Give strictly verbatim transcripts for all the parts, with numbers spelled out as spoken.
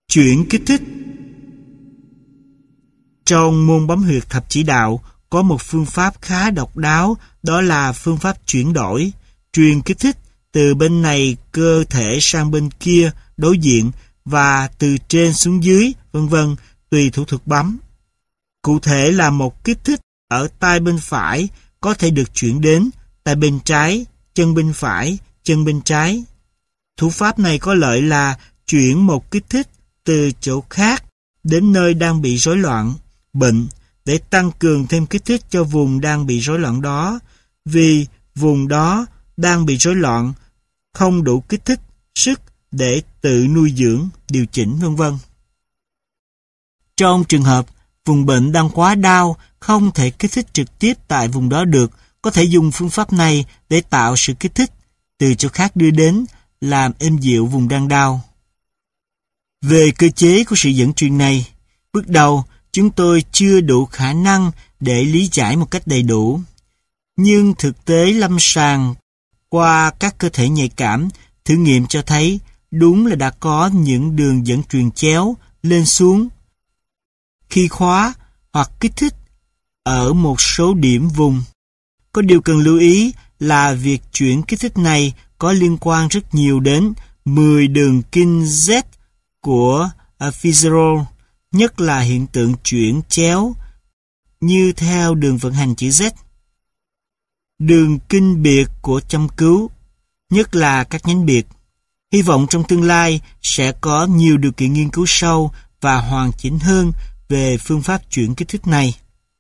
Chuyển kích thích. Trong môn bấm huyệt thập chỉ đạo có một phương pháp khá độc đáo, đó là phương pháp chuyển đổi, truyền kích thích từ bên này cơ thể sang bên kia đối diện và từ trên xuống dưới, vân vân, tùy thủ thuật bấm. Cụ thể là một kích thích ở tay bên phải có thể được chuyển đến tay bên trái, chân bên phải, chân bên trái. Thủ pháp này có lợi là chuyển một kích thích từ chỗ khác đến nơi đang bị rối loạn, bệnh, để tăng cường thêm kích thích cho vùng đang bị rối loạn đó, vì vùng đó đang bị rối loạn, không đủ kích thích, sức để tự nuôi dưỡng, điều chỉnh, vân vân. Trong trường hợp vùng bệnh đang quá đau, không thể kích thích trực tiếp tại vùng đó được, có thể dùng phương pháp này để tạo sự kích thích từ chỗ khác đưa đến, làm êm dịu vùng đang đau. Về cơ chế của sự dẫn truyền này, bước đầu chúng tôi chưa đủ khả năng để lý giải một cách đầy đủ. Nhưng thực tế lâm sàng qua các cơ thể nhạy cảm, thử nghiệm cho thấy đúng là đã có những đường dẫn truyền chéo lên xuống khi khóa hoặc kích thích ở một số điểm vùng. Có điều cần lưu ý là việc chuyển kích thích này có liên quan rất nhiều đến mười đường kinh Z của Fitzgerald, nhất là hiện tượng chuyển chéo như theo đường vận hành chữ Z. Đường kinh biệt của châm cứu, nhất là các nhánh biệt. Hy vọng trong tương lai sẽ có nhiều điều kiện nghiên cứu sâu và hoàn chỉnh hơn về phương pháp chuyển kích thích này.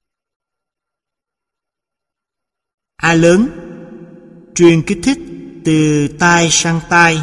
A lớn, truyền kích thích từ tai sang tai.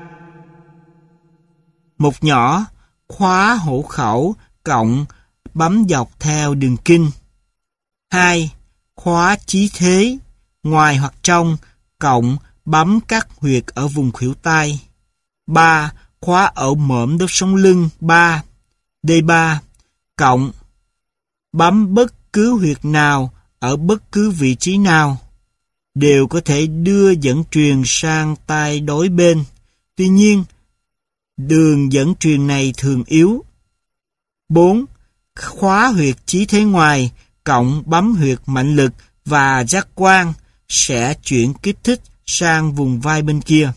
Một nhỏ, khóa hổ khẩu cộng bấm dọc theo đường kinh. Hai, khóa chí thế, ngoài hoặc trong, cộng bấm các huyệt ở vùng khuỷu tai. Ba, khóa ở mõm đốt sống lưng. Ba, D ba, cộng bấm bất cứ huyệt nào ở bất cứ vị trí nào, đều có thể đưa dẫn truyền sang tai đối bên. Tuy nhiên, đường dẫn truyền này thường yếu. Bốn, khóa huyệt chí thế ngoài, cộng bấm huyệt mạnh lực và giác quan sẽ chuyển kích thích sang vùng vai bên kia.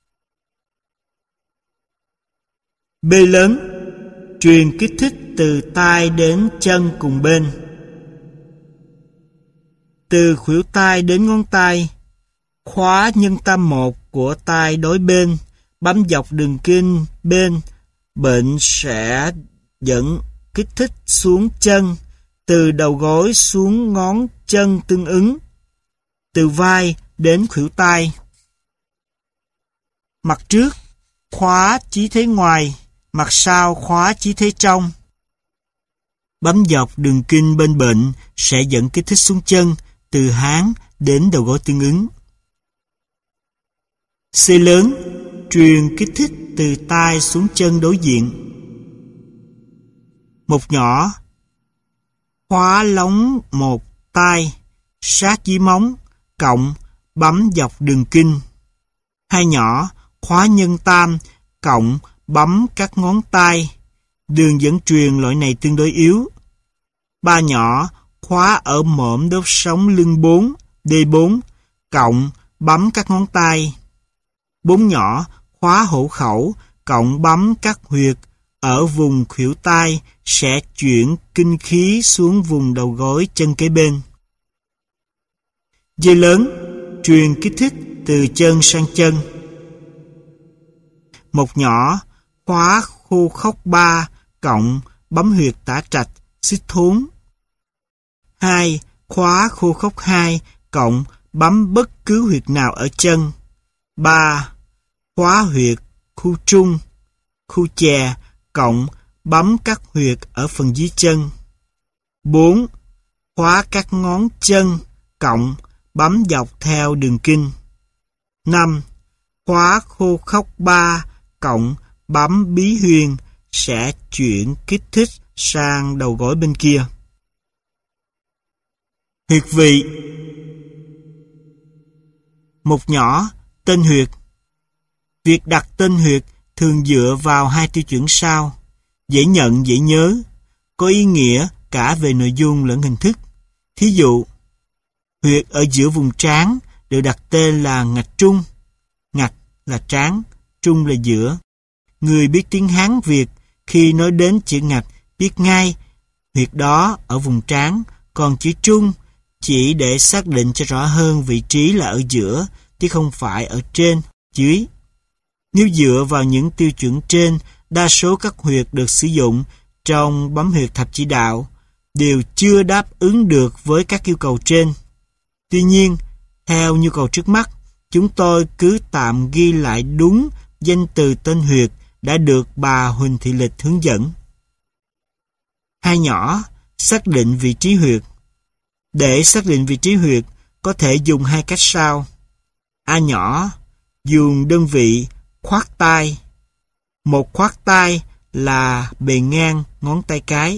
B lớn, truyền kích thích từ tai đến chân cùng bên. Từ khuỷu tay đến ngón tay, khóa nhân tam một của tay đối bên, bấm dọc đường kinh bên, bệnh sẽ dẫn kích thích xuống chân, từ đầu gối xuống ngón chân tương ứng, từ vai đến khuỷu tay. Mặt trước, khóa chí thế ngoài, mặt sau khóa chí thế trong. Bấm dọc đường kinh bên bệnh sẽ dẫn kích thích xuống chân, từ háng đến đầu gối tương ứng. C lớn, truyền kích thích từ tai xuống chân đối diện. Một nhỏ, khóa lóng một tai, sát dưới móng, cộng bấm dọc đường kinh. Hai nhỏ, khóa nhân tam, cộng bấm các ngón tay. Đường dẫn truyền loại này tương đối yếu. Ba nhỏ, khóa ở mõm đốt sống lưng bốn, D bốn, cộng bấm các ngón tay. Bốn nhỏ, khóa hổ khẩu, cộng bấm các huyệt ở vùng khuỷu tay sẽ chuyển kinh khí xuống vùng đầu gối chân kế bên. D lớn, truyền kích thích từ chân sang chân. Một nhỏ, khóa khô khốc ba, cộng bấm huyệt tả trạch, xích thốn. Hai, khóa khô khốc hai, cộng bấm bất cứ huyệt nào ở chân. Ba, khóa huyệt khu trung, khu chè, cộng bấm các huyệt ở phần dưới chân. Bốn, khóa các ngón chân, cộng bấm dọc theo đường kinh. Năm, khóa khô khốc ba, cộng bấm bí huyền sẽ chuyển kích thích sang đầu gối bên kia. Huyệt vị. Một nhỏ, tên huyệt. Việc đặt tên huyệt thường dựa vào hai tiêu chuẩn sau. dễ nhận, dễ nhớ, có ý nghĩa cả về nội dung lẫn hình thức. Thí dụ, huyệt ở giữa vùng trán được đặt tên là ngạch trung. Ngạch là trán, trung là giữa. Người biết tiếng Hán Việt khi nói đến chữ ngạch biết ngay huyệt đó ở vùng trán, còn chữ trung chỉ để xác định cho rõ hơn vị trí là ở giữa, chứ không phải ở trên, dưới. Nếu dựa vào những tiêu chuẩn trên, đa số các huyệt được sử dụng trong bấm huyệt thập chỉ đạo đều chưa đáp ứng được với các yêu cầu trên. Tuy nhiên, theo nhu cầu trước mắt, chúng tôi cứ tạm ghi lại đúng danh từ tên huyệt đã được bà Huỳnh Thị Lịch hướng dẫn. Hai nhỏ, xác định vị trí huyệt. Để xác định vị trí huyệt, có thể dùng hai cách sau. A nhỏ, dùng đơn vị khoát tay. Một khoát tay là bề ngang ngón tay cái.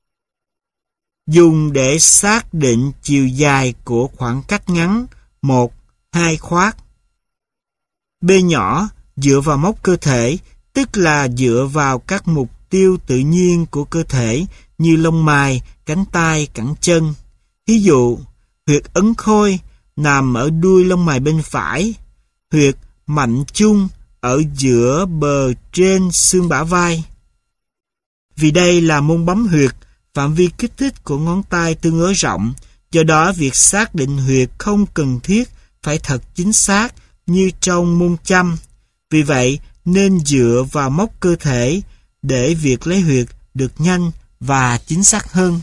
Dùng để xác định chiều dài của khoảng cách ngắn, một, hai khoát. B nhỏ, dựa vào mốc cơ thể, tức là dựa vào các mục tiêu tự nhiên của cơ thể như lông mày, cánh tay, cẳng chân. Ví dụ, huyệt ấn khôi nằm ở đuôi lông mày bên phải, huyệt mạnh chung ở giữa bờ trên xương bả vai. Vì đây là môn bấm huyệt, phạm vi kích thích của ngón tay tương đối rộng, do đó việc xác định huyệt không cần thiết phải thật chính xác như trong môn châm. Vì vậy, nên dựa vào mốc cơ thể để việc lấy huyệt được nhanh và chính xác hơn.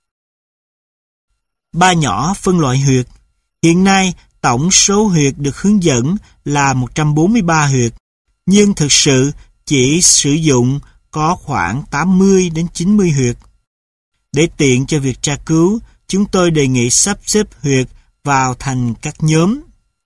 Ba nhỏ, phân loại huyệt. Hiện nay, tổng số huyệt được hướng dẫn là một trăm bốn mươi ba huyệt, nhưng thực sự chỉ sử dụng có khoảng tám mươi đến chín mươi huyệt. Để tiện cho việc tra cứu, chúng tôi đề nghị sắp xếp huyệt vào thành các nhóm.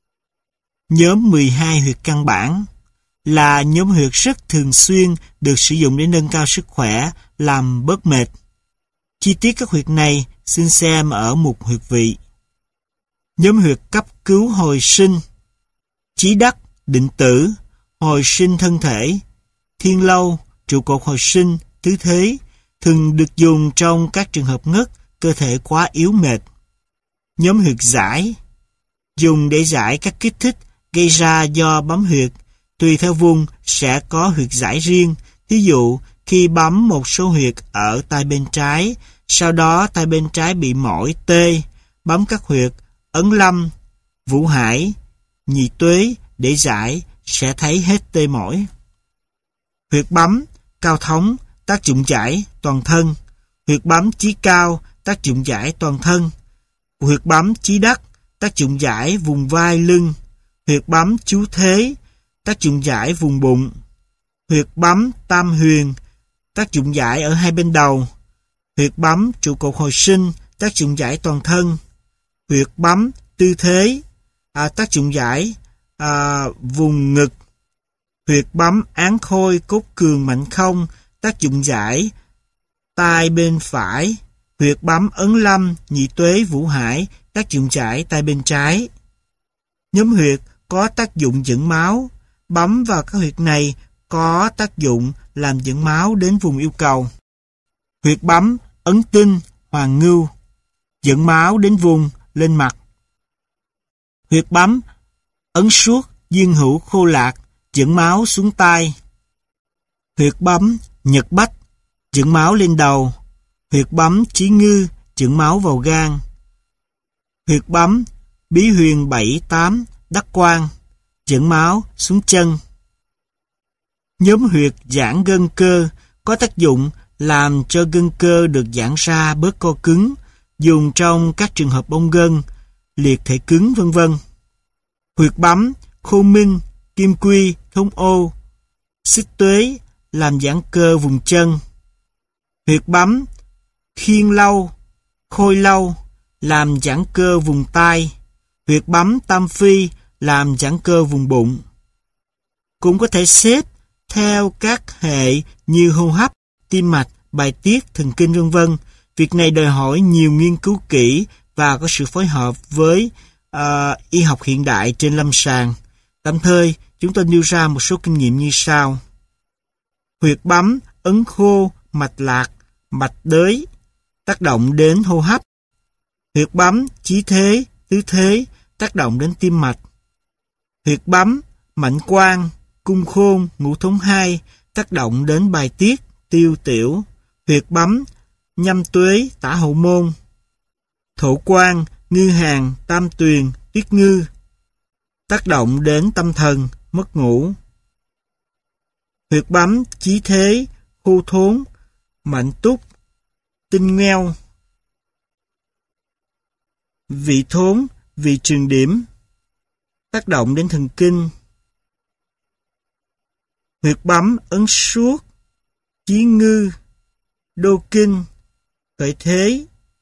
Nhóm mười hai huyệt căn bản là nhóm huyệt rất thường xuyên được sử dụng để nâng cao sức khỏe, làm bớt mệt. Chi tiết các huyệt này xin xem ở mục huyệt vị. Nhóm huyệt cấp cứu hồi sinh: Chí đắc, định tử, hồi sinh thân thể. Thiên lâu, trụ cột hồi sinh, tứ thế, thường được dùng trong các trường hợp ngất, cơ thể quá yếu mệt. Nhóm huyệt giải, dùng để giải các kích thích gây ra do bấm huyệt. Tùy theo vùng sẽ có huyệt giải riêng. Ví dụ, khi bấm một số huyệt ở tay bên trái, sau đó tay bên trái bị mỏi tê, bấm các huyệt ấn lâm, vũ hải, nhị tuế để giải sẽ thấy hết tê mỏi. Huyệt bấm cao thống, tác dụng giải toàn thân. Huyệt bấm chí cao, tác dụng giải toàn thân. Huyệt bấm chí đắc, tác dụng giải vùng vai lưng. Huyệt bấm chú thế, tác dụng giải vùng bụng. Huyệt bấm tam huyền, tác dụng giải ở hai bên đầu. Huyệt bấm trụ cột hồi sinh, tác dụng giải toàn thân. Huyệt bấm tư thế, à, tác dụng giải à, vùng ngực. Huyệt bấm án khôi cốt cường mạnh không, tác dụng giải tai bên phải. Huyệt bấm ấn lâm, nhị tuế, vũ hải, tác dụng giải tay bên trái. Nhóm huyệt có tác dụng dẫn máu. Bấm vào các huyệt này có tác dụng làm dẫn máu đến vùng yêu cầu. Huyệt bấm ấn tinh, hoàng ngưu, dẫn máu đến vùng lên mặt. Huyệt bấm ấn suốt, diên hữu khô lạc, dẫn máu xuống tai. Huyệt bấm nhật bách, dẫn máu lên đầu. Huyệt bấm chí ngư, dẫn máu vào gan. Huyệt bấm bí huyền bảy tám, đắc quan, dẫn máu xuống chân. Nhóm huyệt giãn gân cơ có tác dụng làm cho gân cơ được giãn ra bớt co cứng, dùng trong các trường hợp bong gân, liệt thể cứng vân vân. Huyệt bấm khô minh, kim quy, thông ô, xích tuế làm giãn cơ vùng chân. Huyệt bấm khiên lâu, khôi lâu làm giãn cơ vùng tai. Huyệt bấm tam phi làm giãn cơ vùng bụng. Cũng có thể xếp theo các hệ như hô hấp, tim mạch, bài tiết, thần kinh vân vân. Việc này đòi hỏi nhiều nghiên cứu kỹ và có sự phối hợp với uh, y học hiện đại trên lâm sàng. Tạm thời, chúng tôi nêu ra một số kinh nghiệm như sau. Huyệt bấm ấn khô, mạch lạc, mạch đới, tác động đến hô hấp. Huyệt bấm, chí thế, tứ thế, tác động đến tim mạch. Huyệt bấm, mệnh quan, cung khôn, ngũ thống hai, tác động đến bài tiết, tiêu tiểu. Huyệt bấm, nhâm tuế, tả hậu môn. Thổ quan, ngư hàng, tam tuyền, tuyết ngư, tác động đến tâm thần, mất ngủ. Huyệt bấm, chí thế, khô thốn, mệnh túc, tinh ngheo. Vị thốn, vị trường điểm, tác động đến thần kinh. Huyệt bấm, ấn suốt, chí ngư, đô kinh, khởi thế,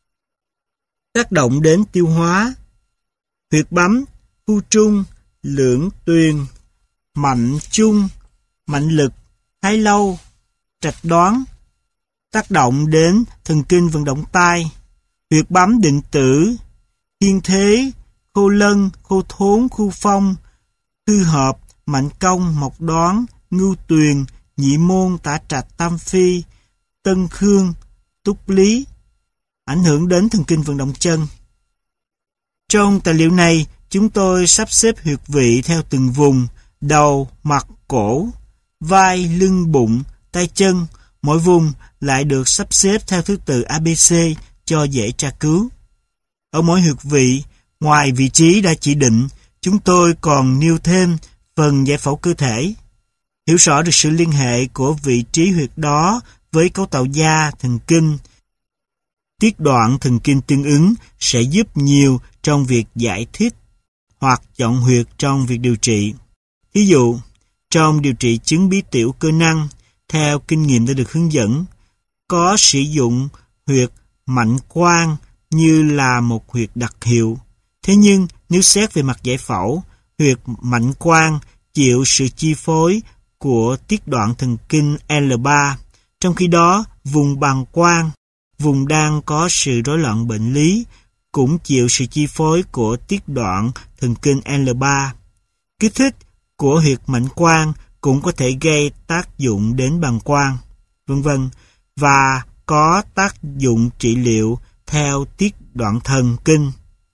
tác động đến tiêu hóa. Huyệt bấm, khu trung, lưỡng tuyền, mạnh chung, mạnh lực, thái lâu, trạch đoán, tác động đến thần kinh vận động tai. Huyệt bấm định tử, thiên thế, khô lân, khô thốn, khu phong, hư hợp, mạnh công, mộc đoán, ngưu tuyền, nhị môn, tả trạch, tam phi, tân khương, túc lý, ảnh hưởng đến thần kinh vận động chân. Trong tài liệu này, chúng tôi sắp xếp huyệt vị theo từng vùng: đầu, mặt, cổ, vai, lưng, bụng, tay chân. Mỗi vùng lại được sắp xếp theo thứ tự a bê xê cho dễ tra cứu. Ở mỗi huyệt vị, ngoài vị trí đã chỉ định, chúng tôi còn nêu thêm phần giải phẫu cơ thể. Hiểu rõ được sự liên hệ của vị trí huyệt đó với cấu tạo da, thần kinh, tiết đoạn thần kinh tương ứng sẽ giúp nhiều trong việc giải thích hoặc chọn huyệt trong việc điều trị. Ví dụ, trong điều trị chứng bí tiểu cơ năng, theo kinh nghiệm đã được hướng dẫn, có sử dụng huyệt mệnh quan như là một huyệt đặc hiệu. Thế nhưng, nếu xét về mặt giải phẫu, huyệt mệnh quan chịu sự chi phối của tiết đoạn thần kinh L ba, trong khi đó vùng bàng quang, vùng đang có sự rối loạn bệnh lý, cũng chịu sự chi phối của tiết đoạn thần kinh L ba. Kích thích của huyệt mệnh quan cũng có thể gây tác dụng đến bàng quang, vân vân, và có tác dụng trị liệu theo tiết đoạn thần kinh.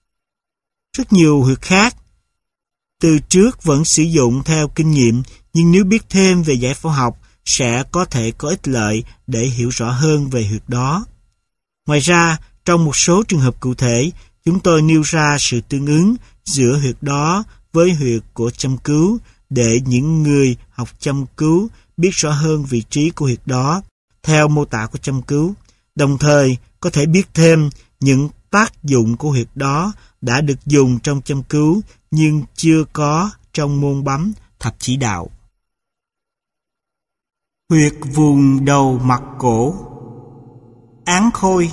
Rất nhiều huyệt khác từ trước vẫn sử dụng theo kinh nghiệm, nhưng nếu biết thêm về giải phẫu học sẽ có thể có ích lợi để hiểu rõ hơn về huyệt đó. Ngoài ra, trong một số trường hợp cụ thể, chúng tôi nêu ra sự tương ứng giữa huyệt đó với huyệt của châm cứu để những người học châm cứu biết rõ hơn vị trí của huyệt đó theo mô tả của châm cứu, đồng thời có thể biết thêm những tác dụng của huyệt đó đã được dùng trong châm cứu nhưng chưa có trong môn bấm thập chỉ đạo. Huyệt vùng đầu mặt cổ. Án khôi.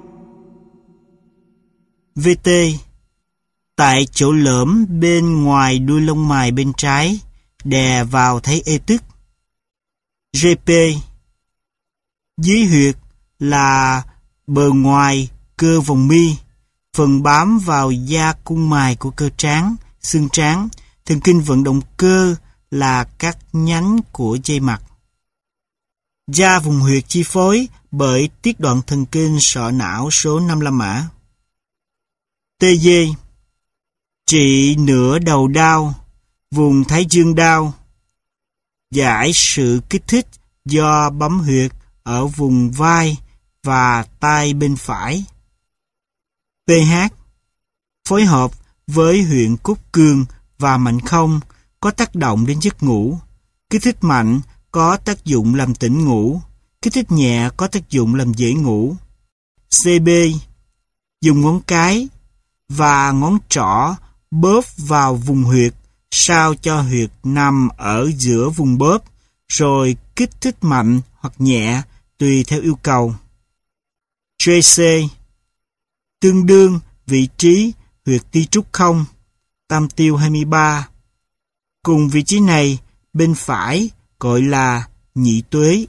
vê tê. Tại chỗ lõm bên ngoài đuôi lông mày bên trái, đè vào thấy ê tức. giê pê. Dưới huyệt là bờ ngoài cơ vòng mi, phần bám vào da cung mài của cơ trán, xương trán. Thần kinh vận động cơ là các nhánh của dây mặt. Da vùng huyệt chi phối bởi tiết đoạn thần kinh sọ não số năm mươi lăm mã. tê dê. Trị nửa đầu đau, vùng thái dương đau. Giải sự kích thích do bấm huyệt ở vùng vai và tai bên phải. pê hát. Phối hợp với huyện cốt cương và mạnh không có tác động đến giấc ngủ. Kích thích mạnh có tác dụng làm tỉnh ngủ. Kích thích nhẹ có tác dụng làm dễ ngủ. xê bê. Dùng ngón cái và ngón trỏ bóp vào vùng huyệt sao cho huyệt nằm ở giữa vùng bóp, rồi kích thích mạnh hoặc nhẹ tùy theo yêu cầu. giê xê. Tương đương vị trí huyệt ti trúc không, tam tiêu hai mươi ba. Cùng vị trí này, bên phải gọi là nhị tuế.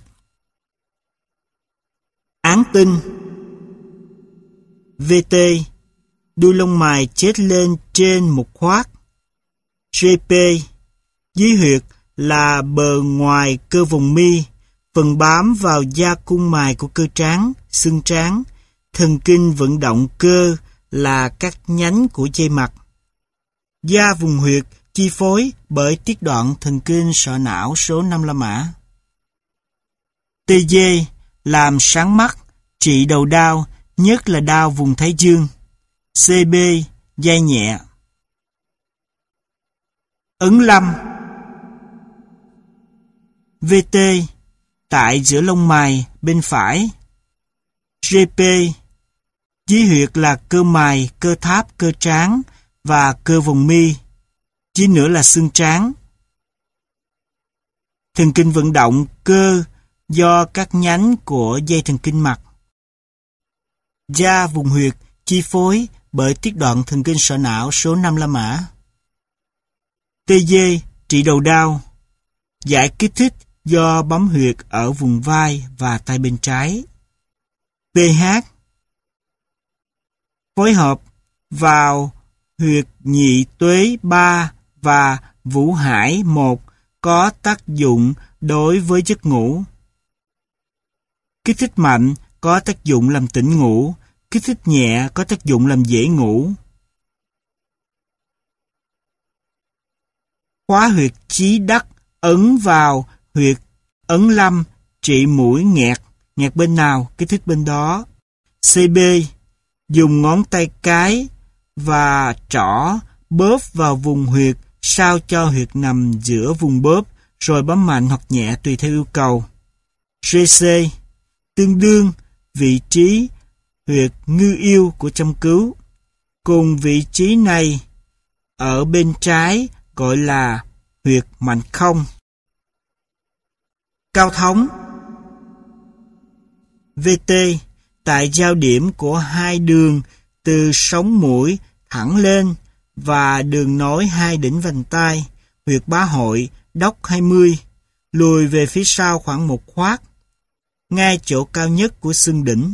Án tinh. vê tê. Đuôi lông mày chết lên trên một khoát. giê pê. Dưới huyệt là bờ ngoài cơ vòng mi, phần bám vào da cung mài của cơ trán, xương trán. Thần kinh vận động cơ là các nhánh của dây mặt. Da vùng huyệt chi phối bởi tiết đoạn thần kinh sọ não số năm la mã. tê giê làm sáng mắt, trị đầu đau, nhất là đau vùng thái dương. xê bê dai nhẹ. Ấn lâm. vê tê tại giữa lông mày bên phải. giê pê chí huyệt là cơ mày, cơ tháp, cơ trán và cơ vòng mi. Chí nữa là xương trán. Thần kinh vận động cơ do các nhánh của dây thần kinh mặt. Da vùng huyệt chi phối bởi tiết đoạn thần kinh sọ não số năm la mã. tê giê trị đầu đau, giải kích thích do bấm huyệt ở vùng vai và tay bên trái. pê hát phối hợp vào huyệt nhị tuế ba và vũ hải một có tác dụng đối với giấc ngủ. Kích thích mạnh có tác dụng làm tỉnh ngủ, kích thích nhẹ có tác dụng làm dễ ngủ. Khóa huyệt chí đắc ấn vào huyệt ấn lâm, trị mũi nghẹt, nghẹt bên nào, kích thích bên đó. xê bê dùng ngón tay cái và trỏ bóp vào vùng huyệt sao cho huyệt nằm giữa vùng bóp, rồi bấm mạnh hoặc nhẹ tùy theo yêu cầu. giê xê tương đương vị trí huyệt ngư yêu của châm cứu. Cùng vị trí này ở bên trái gọi là huyệt mạnh không. Cao thống. vê tê tại giao điểm của hai đường từ sống mũi thẳng lên và đường nối hai đỉnh vành tai, huyệt bá hội, đốc hai mươi, lùi về phía sau khoảng một khoát, ngay chỗ cao nhất của xương đỉnh.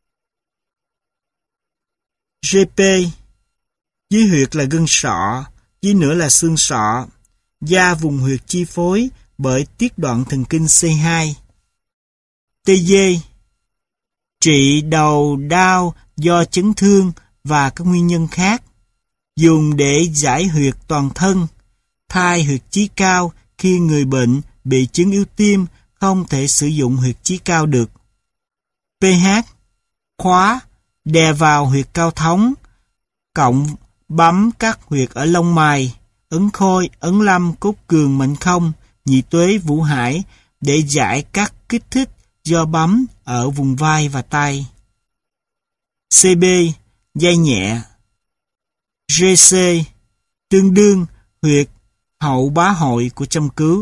giê pê dưới huyệt là gân sọ, dưới nữa là xương sọ, da vùng huyệt chi phối bởi tiết đoạn thần kinh xê hai. tê giê trị đầu đau do chấn thương và các nguyên nhân khác, dùng để giải huyệt toàn thân, thay huyệt chí cao khi người bệnh bị chứng yếu tim không thể sử dụng huyệt chí cao được. pê hát khóa đè vào huyệt cao thống, cộng bấm các huyệt ở lông mày, ấn khôi, ấn lâm, cốt cường, mạnh không, nhị tuế, vũ hải để giải các kích thích do bấm ở vùng vai và tay. xê bê dai nhẹ. giê xê tương đương huyệt hậu bá hội của châm cứu.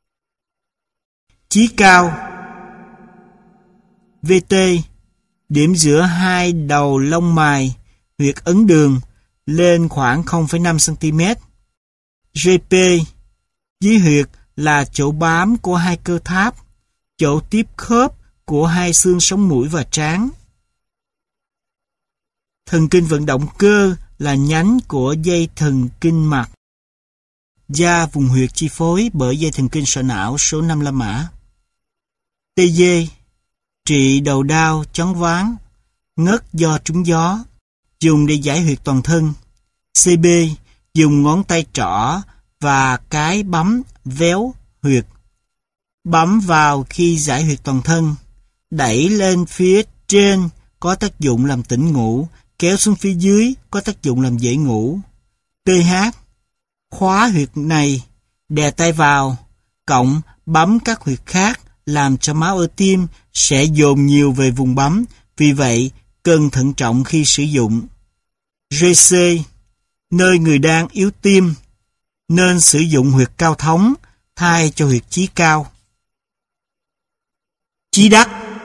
Chí cao. vê tê điểm giữa hai đầu lông mày, huyệt ấn đường lên khoảng không phẩy năm xăng-ti-mét. giê pê dưới huyệt là chỗ bám của hai cơ tháp, chỗ tiếp khớp của hai xương sống mũi và trán. Thần kinh vận động cơ là nhánh của dây thần kinh mặt. Da vùng huyệt chi phối bởi dây thần kinh sọ não số năm la mã. tê giê trị đầu đau, choáng váng, ngất do trúng gió, dùng để giải huyệt toàn thân. xê bê dùng ngón tay trỏ và cái bấm véo huyệt, bấm vào khi giải huyệt toàn thân, đẩy lên phía trên có tác dụng làm tỉnh ngủ, kéo xuống phía dưới có tác dụng làm dễ ngủ. pê hát khóa huyệt này, đè tay vào, cộng bấm các huyệt khác làm cho máu ở tim sẽ dồn nhiều về vùng bấm, vì vậy cần thận trọng khi sử dụng. giê xê nơi người đang yếu tim nên sử dụng huyệt cao thống thay cho huyệt chí cao. Chí đắc.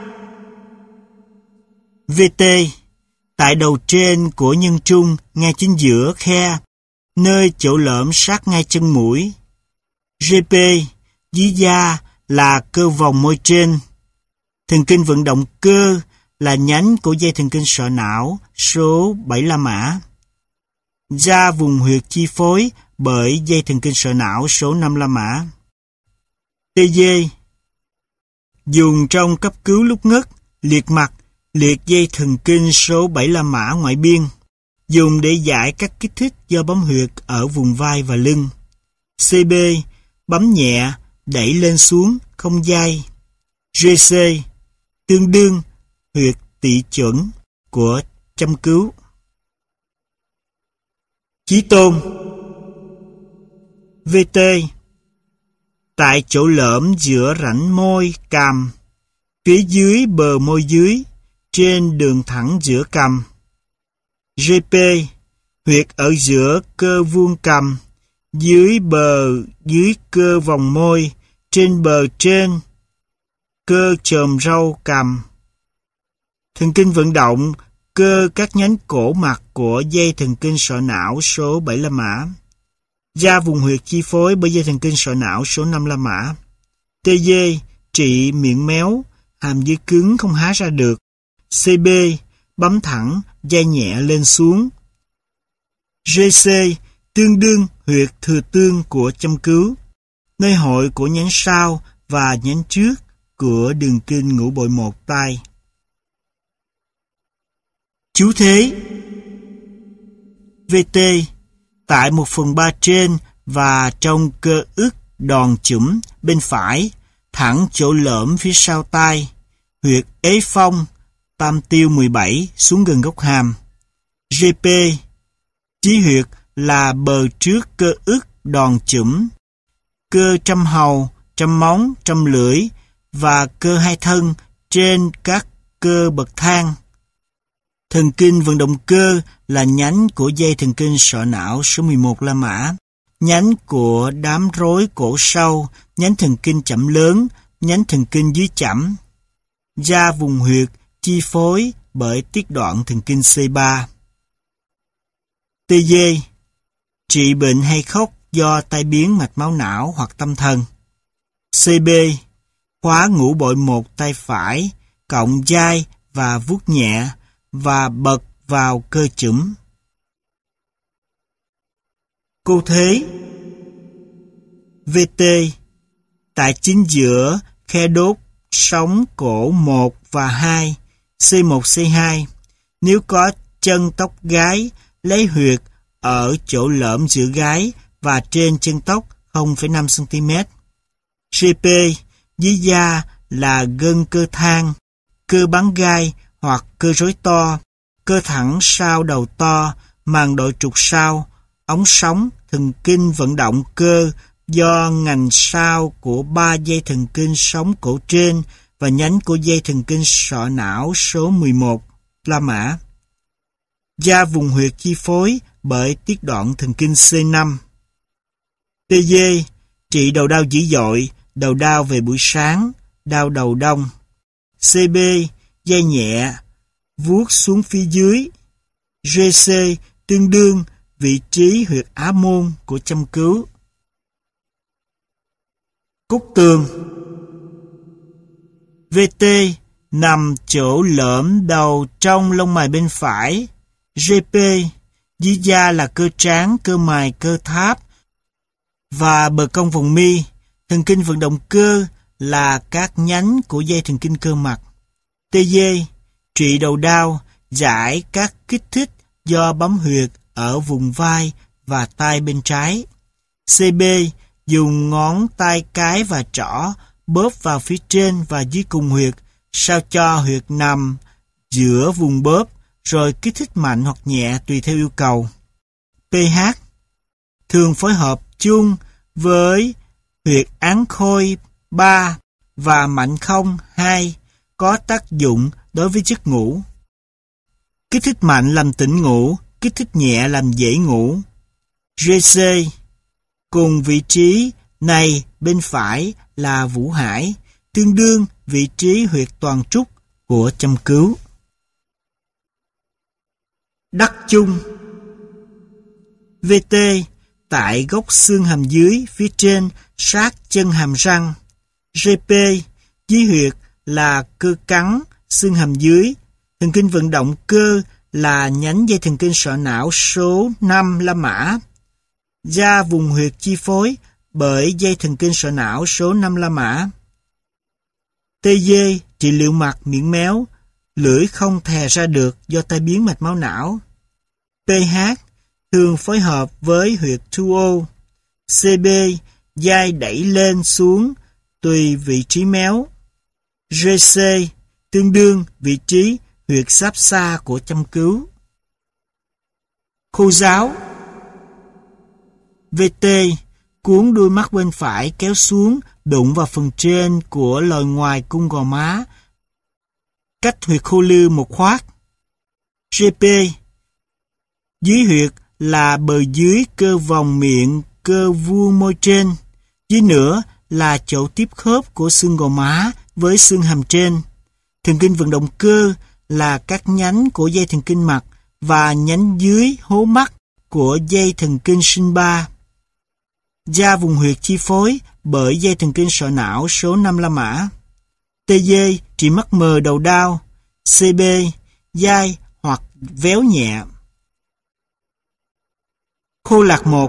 vê tê tại đầu trên của nhân trung ngay chính giữa khe, nơi chỗ lõm sát ngay chân mũi. giê pê dưới da là cơ vòng môi trên. Thần kinh vận động cơ là nhánh của dây thần kinh sọ não số bảy la mã. Da vùng huyệt chi phối bởi dây thần kinh sọ não số năm la mã. tê giê dùng trong cấp cứu lúc ngất, liệt mặt, liệt dây thần kinh số bảy la mã ngoại biên, dùng để giải các kích thích do bấm huyệt ở vùng vai và lưng. xê bê, bấm nhẹ, đẩy lên xuống, không dai. giê xê, tương đương huyệt tỵ chuẩn của châm cứu. Chí tôn. vê tê, tại chỗ lõm giữa rãnh môi cằm, phía dưới bờ môi dưới, trên đường thẳng giữa cằm. giê pê, huyệt ở giữa cơ vuông cằm, dưới bờ dưới cơ vòng môi, trên bờ trên cơ chòm râu cằm. Thần kinh vận động cơ các nhánh cổ mặt của dây thần kinh sọ não số bảy la mã. Da vùng huyệt chi phối bởi dây thần kinh sọ não số năm la mã. tê dê, trị miệng méo, hàm dưới cứng không há ra được. xê bê, bấm thẳng, dai nhẹ lên xuống. giê xê, tương đương huyệt thừa tương của châm cứu, nơi hội của nhánh sau và nhánh trước của đường kinh ngũ bội một tai. Chú thế. vê tê, tại một phần ba trên và trong cơ ức đòn chủm bên phải, thẳng chỗ lõm phía sau tai, huyệt ế phong, tam tiêu mười bảy xuống gần gốc hàm. giê pê, chí huyệt là bờ trước cơ ức đòn chủm, cơ trăm hầu, trăm móng, trăm lưỡi và cơ hai thân trên các cơ bậc thang. Thần kinh vận động cơ là nhánh của dây thần kinh sọ não số mười một la mã, nhánh của đám rối cổ sau, nhánh thần kinh chẩm lớn, nhánh thần kinh dưới chẩm. Da vùng huyệt chi phối bởi tiết đoạn thần kinh xê ba. tê dê, trị bệnh hay khóc do tai biến mạch máu não hoặc tâm thần. xê bê, khóa ngũ bội một tay phải, cộng dai và vuốt nhẹ và bật vào cơ chủm. Cô thế. vê tê, tại chính giữa khe đốt sống cổ một và hai, xê một xê hai. Nếu có chân tóc gái, lấy huyệt ở chỗ lõm giữa gái và trên chân tóc không phẩy năm xăng ti mét. giê pê, dưới da là gân cơ thang, cơ bắn gai hoặc cơ rối to, cơ thẳng sau đầu to, màng đội trục sau, ống sống, thần kinh vận động cơ do ngành sau của ba dây thần kinh sống cổ trên và nhánh của dây thần kinh sọ não số mười một la mã. Da vùng huyệt chi phối bởi tiết đoạn thần kinh xê năm. tê dê, trị đầu đau dữ dội, đầu đau về buổi sáng, đau đầu đông. xê bê, dai nhẹ, vuốt xuống phía dưới. giê xê, tương đương vị trí huyệt á môn của châm cứu. Cúc tường. vê tê, nằm chỗ lõm đầu trong lông mày bên phải. giê pê, dưới da là cơ trán, cơ mày, cơ tháp và bờ cong vòng mi. Thần kinh vận động cơ là các nhánh của dây thần kinh cơ mặt. tê dê, trị đầu đau, giải các kích thích do bấm huyệt ở vùng vai và tai bên trái. xê bê, dùng ngón tay cái và trỏ bóp vào phía trên và dưới cùng huyệt, sao cho huyệt nằm giữa vùng bóp, rồi kích thích mạnh hoặc nhẹ tùy theo yêu cầu. pê hát, thường phối hợp chung với huyệt án khôi ba và mạnh không hai, có tác dụng đối với giấc ngủ. Kích thích mạnh làm tỉnh ngủ, kích thích nhẹ làm dễ ngủ. giê xê, cùng vị trí này bên phải là vũ hải, tương đương vị trí huyệt toàn trúc của châm cứu. Đắc chung. vê tê, tại gốc xương hàm dưới phía trên sát chân hàm răng. giê pê, dưới huyệt là cơ cắn xương hàm dưới. Thần kinh vận động cơ là nhánh dây thần kinh sọ não số năm la mã. Da vùng huyệt chi phối bởi dây thần kinh sọ não số năm la mã. tê dê, trị liệu mặt miệng méo, lưỡi không thè ra được do tai biến mạch máu não. pê hát, thường phối hợp với huyệt thu ô. xê bê, dai đẩy lên xuống tùy vị trí méo. giê xê, tương đương vị trí huyệt sáp xa của châm cứu. Khô ráo. vê tê, cuốn đuôi mắt bên phải kéo xuống đụng vào phần trên của lồi ngoài cung gò má, cách huyệt khô lưu một khoát. giê pê, dưới huyệt là bờ dưới cơ vòng miệng, cơ vuông môi trên. Dưới nữa là chỗ tiếp khớp của xương gò má với xương hàm trên. Thần kinh vận động cơ là các nhánh của dây thần kinh mặt và nhánh dưới hố mắt của dây thần kinh sinh ba. Da vùng huyệt chi phối bởi dây thần kinh sọ não số năm La Mã. tê dê, trị mắt mờ đầu đau. xê bê, dai hoặc véo nhẹ. Khô lạc một.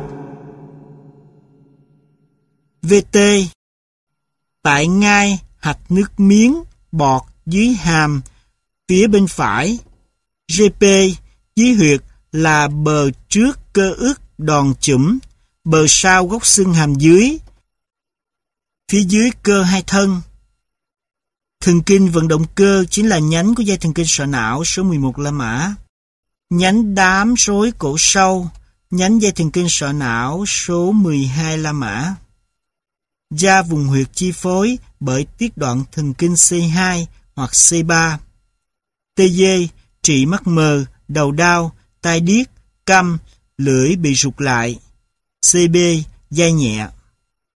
vê tê, tại ngai hạch nước miếng bọt dưới hàm phía bên phải. giê pê, dưới huyệt là bờ trước cơ ức đòn chủm, bờ sau gốc xương hàm dưới, phía dưới cơ hai thân. Thần kinh vận động cơ chính là nhánh của dây thần kinh sọ não số mười một La Mã. Nhánh đám rối cổ sau, nhánh dây thần kinh sọ não số mười hai La Mã. Da vùng huyệt chi phối bởi tiết đoạn thần kinh xê hai hoặc xê ba. tê dê, trị mắt mờ, đầu đau, tai điếc, câm, lưỡi bị rụt lại. xê bê, dai nhẹ.